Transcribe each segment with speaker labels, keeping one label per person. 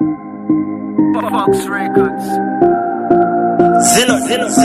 Speaker 1: Fox Records.
Speaker 2: Zino.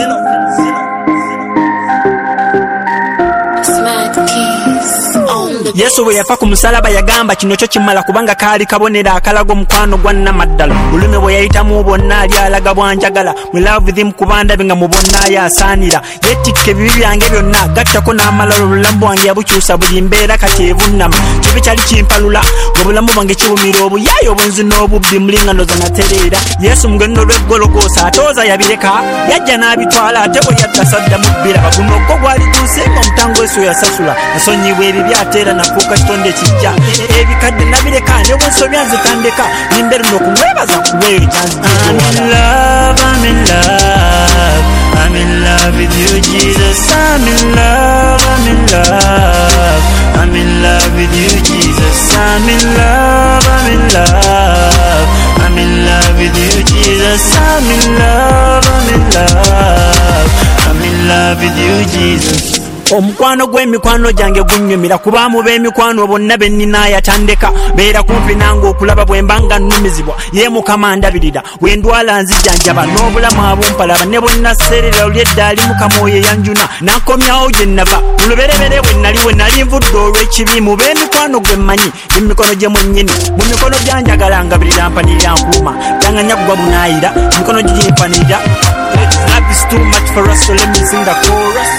Speaker 3: Yesu bwe yafa ku musalaba yagamba kino kyo kimala kubanga kaali kabonera akalago mukwano gwa Namaddala. Olume bwe yayitamu bonna ali alaga bwanjagala. We love with him kubanda benga mu bonna yasaanira. Yetikke bibi byange byonna gattako n'amalalo obulamu bwange yabukyusa buli mbeera kati evunnama. Kibi kyali kimpalula ng'obulamu bwange kiwumira obuyaayo obunzi n'obubbi mulingano zanatereera. Yesu mugendo lw'eggologoosa atooza yabireka yajja n'abitwala ate bwe yadda sadda mu bbira. Guno gwo gwali gusinga omutango Yesu yasasula. Nasonyibwa ebibi ateera nafuuka kitonde kijja. Ebikadde nabireka ne bwe nsobya nzitandika nimbeera n'okumwebaza kuweeja.
Speaker 2: I'm in love, I'm in love with you, Jesus. I'm in love, I'm in love, I'm in love with you, Jesus. I'm in love, I'm in love, I'm in love with you, Jesus. I'm in love, I'm in love, I'm in love with you, Jesus.
Speaker 3: Omukwano gw'emikwano gyange gunnyumira kubaamu b'emikwano bonna be nnina yatandeka. Beera kumpi nange okulaba bwe mbanga nnumizibwa ye Mukama ndabirira. We ndwala nzijjanjaba n'obulamu abumpalaba ne bwe naseerera olyedda ali Mukama oyo yanjuna n'akomyawo gye nnava mu luberebere bwe nali nvudde olw'ekibi. Mu b'emikwano gwe mmanyi emikono gye mwennyini mu mikono gyanjagala ngabirira mpanirira nkuuma tanganya kugwa bunaayira emikono gye gimpanirira. Love is too much for us, so let me sing the chorus.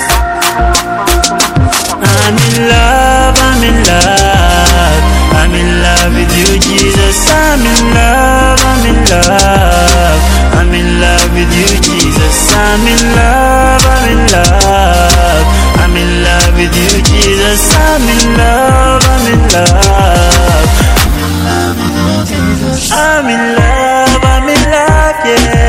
Speaker 2: I'm in love, I'm in love, I'm in love with you, Jesus. I'm in love, I'm in love, I'm in love with you, Jesus. I'm in love, I'm in love, I'm in love with you, Jesus. I'm in love, I'm in love, I'm in love with you, Jesus. I'm in love, yeah.